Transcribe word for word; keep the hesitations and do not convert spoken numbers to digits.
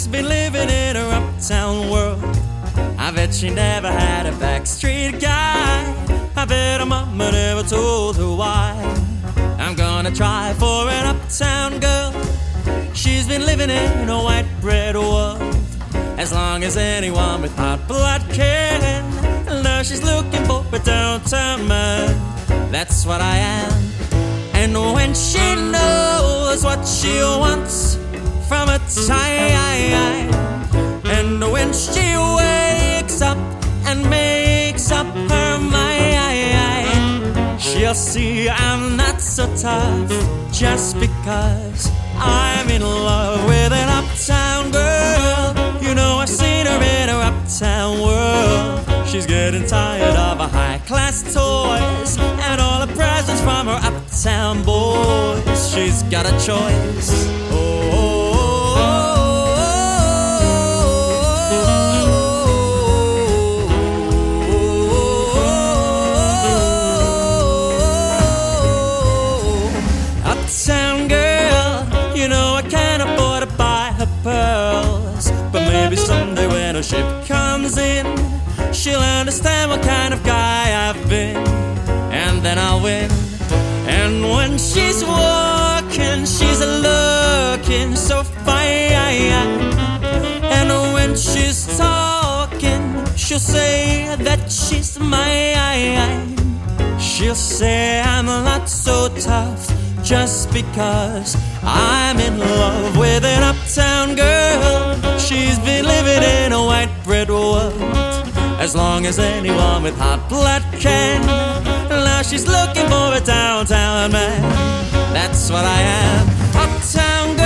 She's been living in her uptown world. I bet she never had a backstreet guy. I bet her mama never told her why. I'm gonna try for an uptown girl. She's been living in a white bread world. As long as anyone with hot blood can. Now she's looking for a downtown man. That's what I am. And when she knows what she wants from a time, and when she wakes up and makes up her mind, she'll see I'm not so tough just because I'm in love with an uptown girl. You know I've seen her in her uptown world. She's getting tired of her high-class toys and all the presents from her uptown boys. She's got a choice. Oh, oh, oh, oh, oh, oh. Uptown girl, you know I can't afford to buy her pearls, but maybe someday when her ship comes in, she'll understand what kind of guy I've been, and then I'll win. And when she's walking, she's looking so fine. And when she's talking, she'll say that she's mine. She'll say I'm not so tough just because I'm in love with an uptown girl. She's been living in a white bread world. As long as anyone with hot blood can. Now she's looking for a downtown man. That's what I am. Uptown girl.